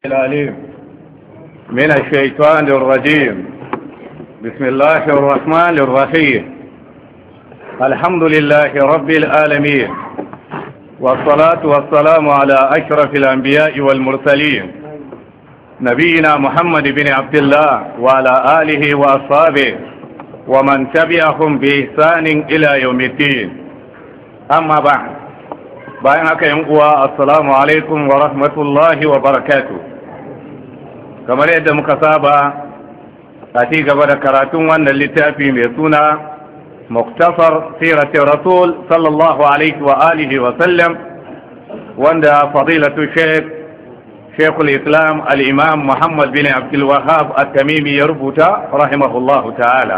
العليم من الشيطان الرجيم. بسم الله الرحمن الرحيم. الحمد لله رب العالمين، والصلاة والسلام على أشرف الأنبياء والمرسلين نبينا محمد بن عبد الله وعلى آله وأصحابه ومن تبعهم بإحسان إلى يوم الدين. أما بعد، bayan haka yan uwa, assalamu alaikum wa rahmatullahi wa barakatuh. Kamar yadda muka saba a ci gaba da karatun wannan littafi mai suna muktasar sirati rasul sallallahu alaihi wa alihi wa sallam, wanda fadilatu shekul islam al-imam muhammad bin abdul wahhab at-tamimi ya rubuta rahimahullahu ta'ala.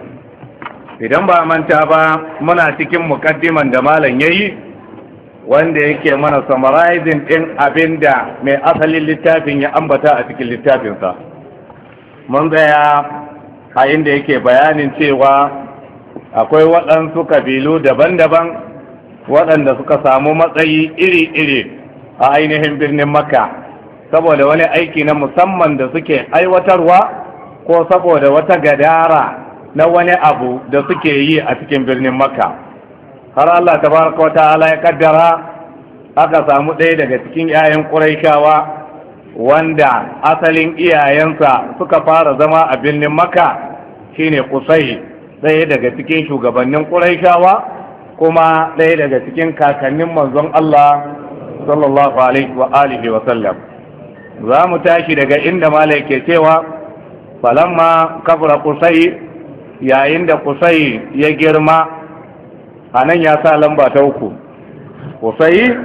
Idan ba manta ba, muna cikin muqaddiman da malam yayi, wanda yake mana summarizing din abinda mai asalin littafin ya ambata a cikin littafinsa. Mun tsaya a inda yake bayanin cewa akwai waɗansu kabilu daban-daban waɗanda suka samu matsayi iri-iri a ainihin birnin Makka saboda wani aiki na musamman da suke aiwatarwa ko saboda wata gadara na wani abu da suke yi a cikin birnin Makka. Har Allah tabaraka wa ta'ala ya kaddara aka samu ɗaya daga cikin 'ya'yan Qurayshawa wanda asalin iyayensa suka fara zama a birnin Makka, shine Qusay, ɗaya daga cikin shugabannin Qurayshawa kuma ɗaya daga cikin kakannin manzon Allah sallallahu alaihi wa alihi wa sallam. Za mu tashi daga inda malai ke cewa falamma kafara Qusay, yayin da Qusay ya girma, a nan ya sa lamba ta 3. Qusay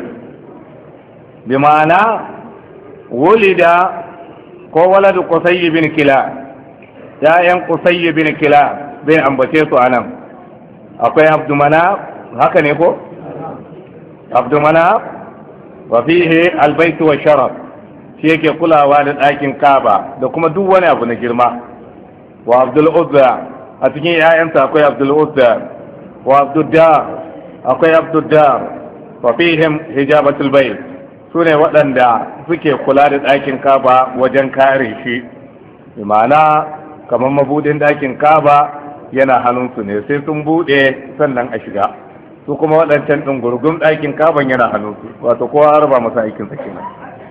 bi ma'ana wulida ko waladu Qusay bin Kilab, ya'yan Qusay bin Kilab bin ambace su anan. Akwai Abdumanaf, haka ne ko? Abdumanaf wa fihi albayt wa sharaf, shi yake kulawa da ɗakin Kaaba da kuma duk wani abu na girma. Wa Abdul Uzza, a cikin 'ya'yansa akwai Abdul Uzza. Wa Abduddar, akwai Abduddar. Wa fihim hijabatul bayt, su ne waɗanda suke kula da ɗakin Kaba wajen kare shi. Imana kamar mabudin ɗakin Kaba yana hannunsu ne, sai sun buɗe sannan a shiga. Su kuma waɗancan ɗin gurgun ɗakin Kaban yana hannunsu, wato kowa harba masa aikinsa kenan.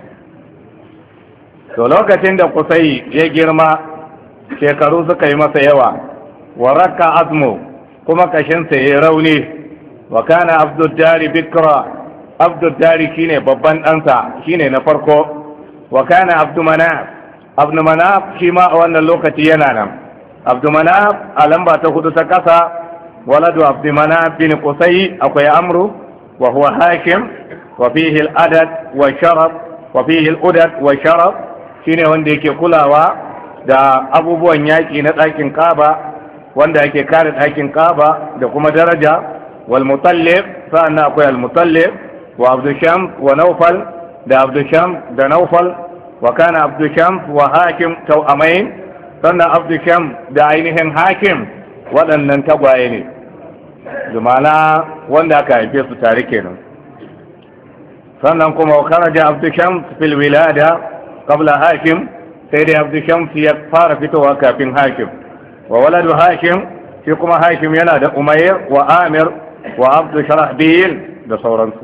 To lokacin da Qusay ya girma, shekaru suka yi masa yawa, wa rakka azmu, kuma kashinsa ya rauni, wa kana Abduddari bikra, Abduddari shine babban ɗansa, shine na farko, wa kana Abdumanaf shi ma a wannan lokaci yana nan. Abdumanaf a lamba ta 4 ta kasa, waladu Abdumanaf bin Qusay akwai Amru wa huwa Hakim, wa fihi al-adad wa sharaf, wa fihi al-udad wa sharaf, shine wanda yake kulawa da abubuwan yaƙi na ɗakin Kaaba, wanda ake kare ɗakin Kaaba da kuma daraja. Wal Mutallib, sa'annan akwai al Mutallib wa Abdul Shams wa Nawfal, da Abdul Shams da Nawfal. Wa kana Abdul Shams wa Hakim tawamain, sannan Abdul Shams da ainihin Hakim waɗannan tagwaye ne, jumala wanda aka haife su tare kenan. Sannan kuma wa kharaja Abdul Shams fil wilada qabla Hakim, sai dai Abdul Shams ya fara fitowa kafin Hakim. Wa waladu Hashim, shi kuma Hashim yana da Umayr wa Amir wa Abdu Sharahbil da sauransu.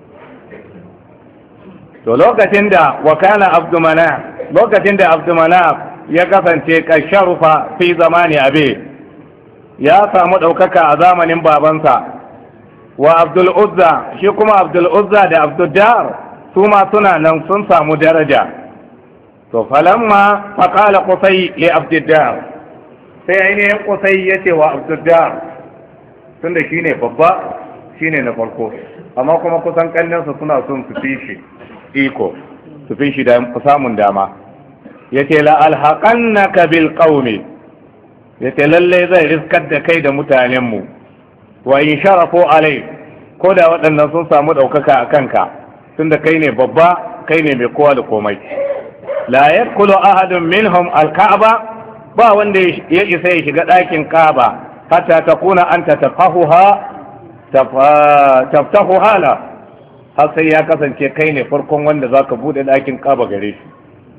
To lokacin da wakana Abdu Manaf ya kasance kasharufa fi zamani abe, ya samu ɗaukaka a zamanin babansa. Wa Abdul Uzza, shi kuma Abdul Uzza da Abduddar su ma suna nan sun samu daraja. To falamma faqala Qusay li Abduddar, sai ainihin Qusay ya ce wa Abduddar, tunda shi ne babba, shi ne na farko, amma kuma kusan ƙannensa suna son su fi shi iko, su fi shi da samun dama. Ya ce la'alhaƙannaka bil ƙaumi, ya ce lallai zai riskar da kai da mutanenmu, wa in sharafo alai, ko da waɗannan sun samu ɗaukaka a kanka, tunda kai ne babba, kai ne mai kowa da komai. La yadkhulu ahadun minhum al-Ka'ba, ba wanda ya isa ya shiga ɗakin Kaaba hatta takuna anta taftahu hala, har sai ya kasance kai ne farkon wanda zaka bude ɗakin Kaaba gare shi.